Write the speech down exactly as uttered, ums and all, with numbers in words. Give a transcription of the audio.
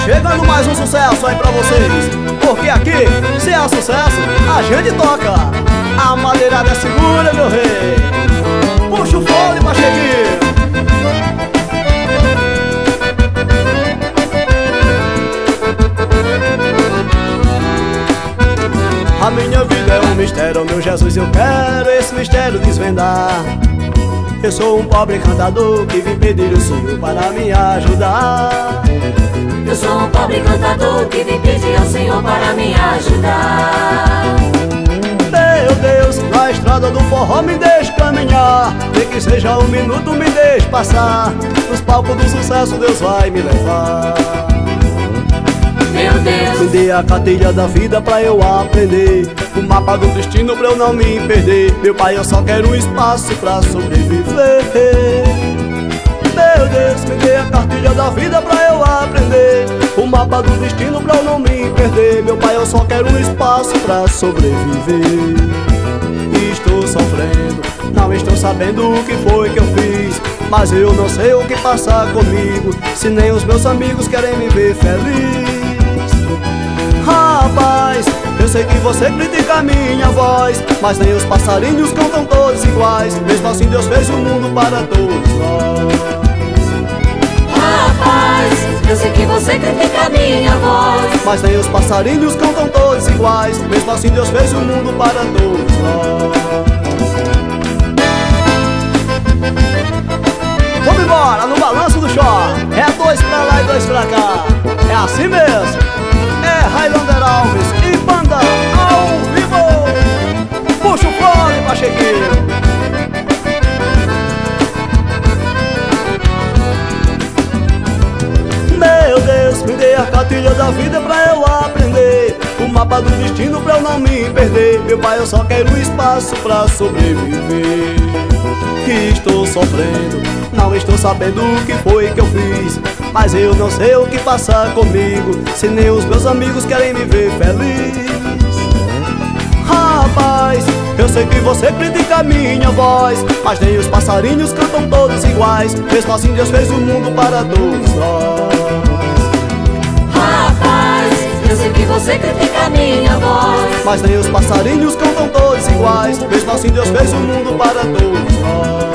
chegando mais um sucesso aí pra vocês, porque aqui, se é sucesso, a gente toca. A madeirada é segura, meu rei. Puxa o fole, Pachequinho. A minha vida é um mistério, meu Jesus, eu quero esse mistério desvendar. Eu sou um pobre cantador que vim pedir o Senhor para me ajudar. Eu sou um pobre cantador que vim pedir ao Senhor para me ajudar. Meu Deus, na estrada do forró me deixe caminhar, nem que seja um minuto me deixe passar. Nos palcos do sucesso Deus vai me levar. Meu Deus, me dê a cartilha da vida pra eu aprender, o mapa do destino pra eu não me perder. Meu pai, eu só quero um espaço pra sobreviver. Meu Deus, me dê a cartilha da vida pra eu aprender, o mapa do destino pra eu não me perder. Meu pai, eu só quero um espaço pra sobreviver. Estou sofrendo, não estou sabendo o que foi que eu fiz, mas eu não sei o que passa comigo, se nem os meus amigos querem me ver feliz. Rapaz, eu sei que você critica a minha voz, mas nem os passarinhos cantam todos iguais. Mesmo assim Deus fez o mundo para todos nós. Rapaz, eu sei que você critica a minha voz, mas nem os passarinhos cantam todos iguais. Mesmo assim Deus fez o mundo para todos nós. Vamos embora no balanço do show. É dois pra lá e dois pra cá. É assim mesmo. É Highlander Alves e banda ao vivo. Puxa o fone, Pachequinho. Meu Deus, me dê a cartilha da vida pra eu aprender, o mapa do destino pra eu não me perder. Meu pai, eu só quero um espaço pra sobreviver. Que estou sofrendo, não estou sabendo o que foi que eu fiz, mas eu não sei o que passa comigo, se nem os meus amigos querem me ver feliz. Rapaz, eu sei que você critica a minha voz, mas nem os passarinhos cantam todos iguais. Mesmo assim Deus fez o mundo para todos nós. Rapaz, eu sei que você critica a minha voz, mas nem os passarinhos cantam todos iguais. Mesmo assim Deus fez o mundo para todos nós.